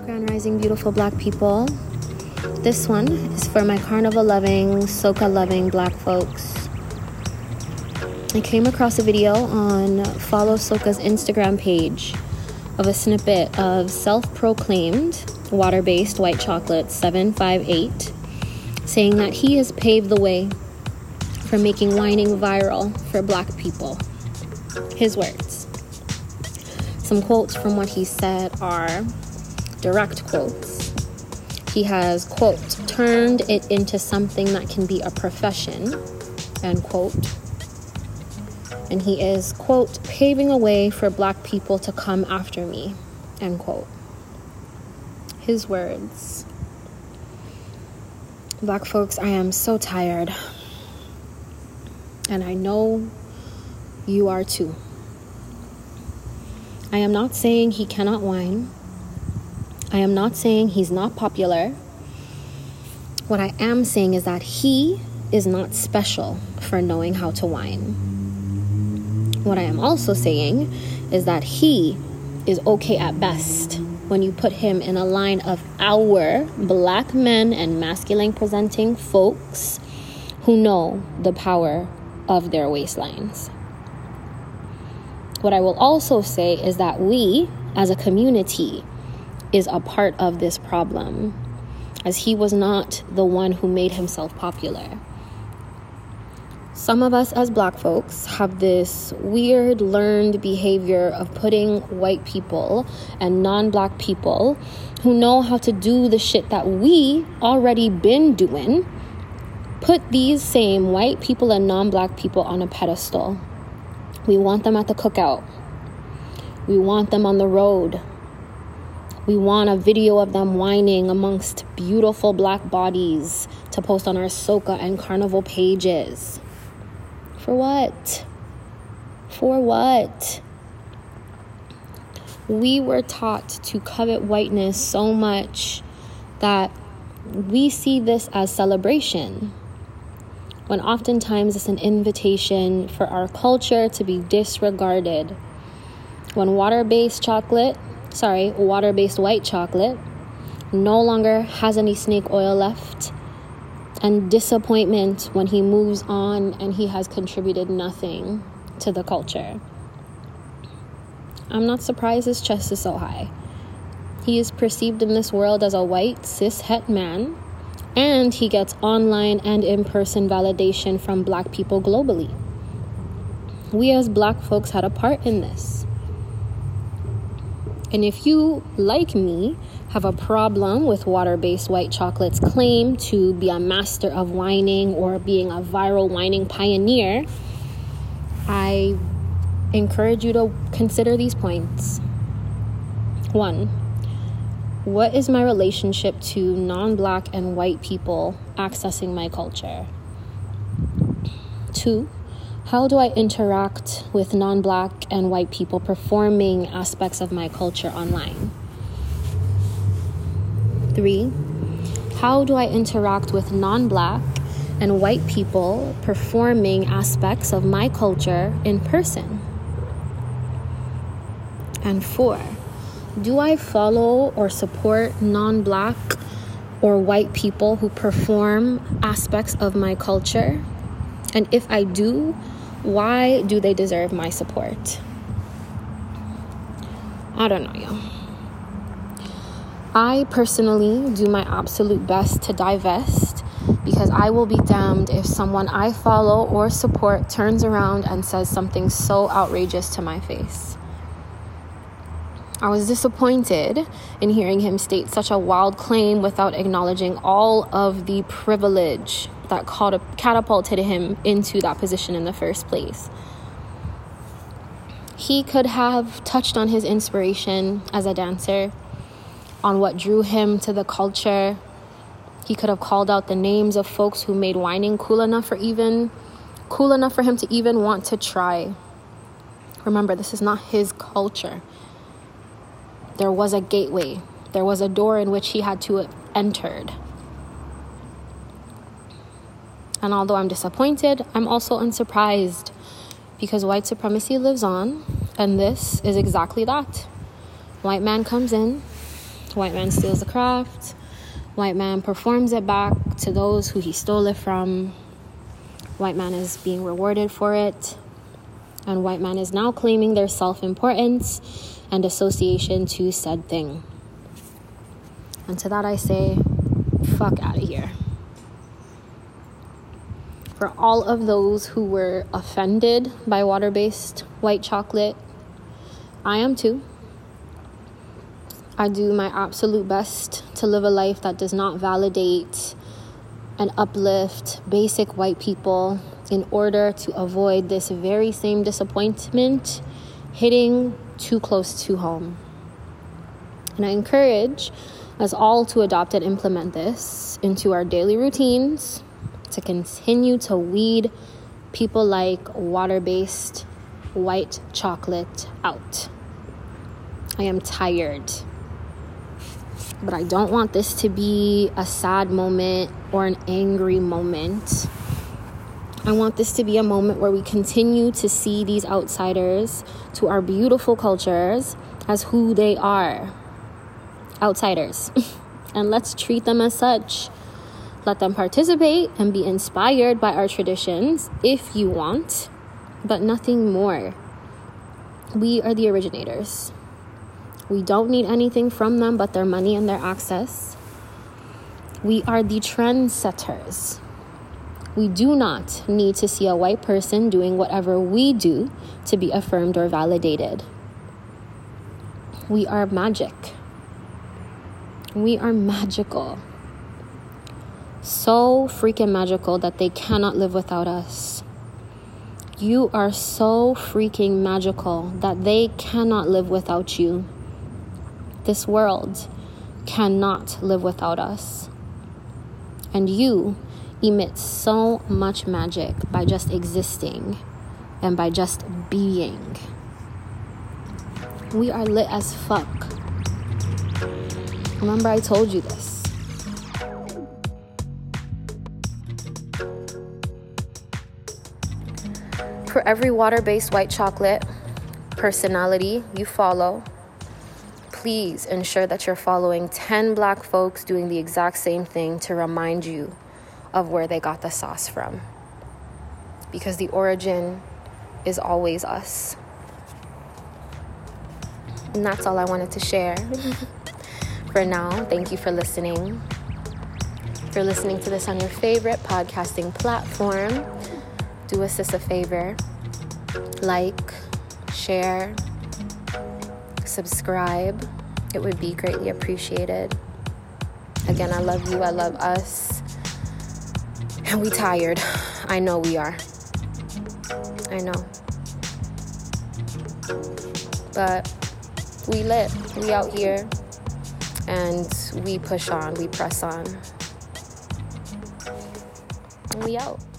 Grand Rising, beautiful black people. This one is for my carnival-loving, soca-loving black folks. I came across a video on Follow Soca's Instagram page of a snippet of self-proclaimed water-based white chocolate 758 saying that he has paved the way for making whining viral for black people. His words. Some quotes from what he said are direct quotes. He has, quote, turned it into something that can be a profession, end quote. And he is, quote, paving a way for black people to come after me, end quote. His words. Black folks, I am so tired. And I know you are too. I am not saying he cannot whine. I am not saying he's not popular. What I am saying is that he is not special for knowing how to whine. What I am also saying is that he is okay at best when you put him in a line of our black men and masculine presenting folks who know the power of their waistlines. What I will also say is that we, as a community, is a part of this problem, as he was not the one who made himself popular. Some of us as black folks have this weird learned behavior of putting white people and non-black people who know how to do the shit that we already been doing, put these same white people and non-black people on a pedestal. We want them at the cookout. We want them on the road. We want a video of them whining amongst beautiful black bodies to post on our Soca and Carnival pages. For what? For what? We were taught to covet whiteness so much that we see this as celebration, when oftentimes it's an invitation for our culture to be disregarded. When water-based white chocolate no longer has any snake oil left, and disappointment when he moves on and he has contributed nothing to the culture. I'm not surprised his chest is so high. He is perceived in this world as a white cis-het man, and he gets online and in-person validation from black people globally. We as black folks had a part in this. And if you, like me, have a problem with water-based white chocolate's claim to be a master of whining or being a viral whining pioneer, I encourage you to consider these points. 1. What is my relationship to non-black and white people accessing my culture? 2. How do I interact with non-black and white people performing aspects of my culture online? 3. How do I interact with non-black and white people performing aspects of my culture in person? And 4. Do I follow or support non-black or white people who perform aspects of my culture? And if I do, why do they deserve my support? I don't know, y'all. I personally do my absolute best to divest, because I will be damned if someone I follow or support turns around and says something so outrageous to my face. I was disappointed in hearing him state such a wild claim without acknowledging all of the privilege that catapulted him into that position in the first place. He could have touched on his inspiration as a dancer, on what drew him to the culture. He could have called out the names of folks who made whining cool enough for him to even want to try. Remember, this is not his culture. There was a gateway. There was a door in which he had to have entered. And although I'm disappointed, I'm also unsurprised, because white supremacy lives on, and this is exactly that. White man comes in, White man steals the craft. White man performs it back to those who he stole it from. White man is being rewarded for it. And white man is now claiming their self-importance and association to said thing. And to that I say, fuck out of here. For all of those who were offended by water-based white chocolate, I am too. I do my absolute best to live a life that does not validate and uplift basic white people in order to avoid this very same disappointment hitting too close to home. And I encourage us all to adopt and implement this into our daily routines to continue to weed people like water-based white chocolate out. I am tired. But I don't want this to be a sad moment or an angry moment. I want this to be a moment where we continue to see these outsiders to our beautiful cultures as who they are. Outsiders. And let's treat them as such. Let them participate and be inspired by our traditions if you want, but nothing more. We are the originators. We don't need anything from them but their money and their access. We are the trendsetters. We do not need to see a white person doing whatever we do to be affirmed or validated. We are magic. We are magical. So freaking magical that they cannot live without us. You are so freaking magical that they cannot live without you. This world cannot live without us. And you emit so much magic by just existing and by just being. We are lit as fuck. Remember, I told you this. For every water-based white chocolate personality you follow, please ensure that you're following 10 black folks doing the exact same thing to remind you of where they got the sauce from. Because the origin is always us. And that's all I wanted to share. For now, thank you for listening. If you're listening to this on your favorite podcasting platform, do us a favor. Like, share, subscribe. It would be greatly appreciated. Again, I love you. I love us. And we tired. I know we are. I know. But we lit. We out here. And we push on. We press on. And we out.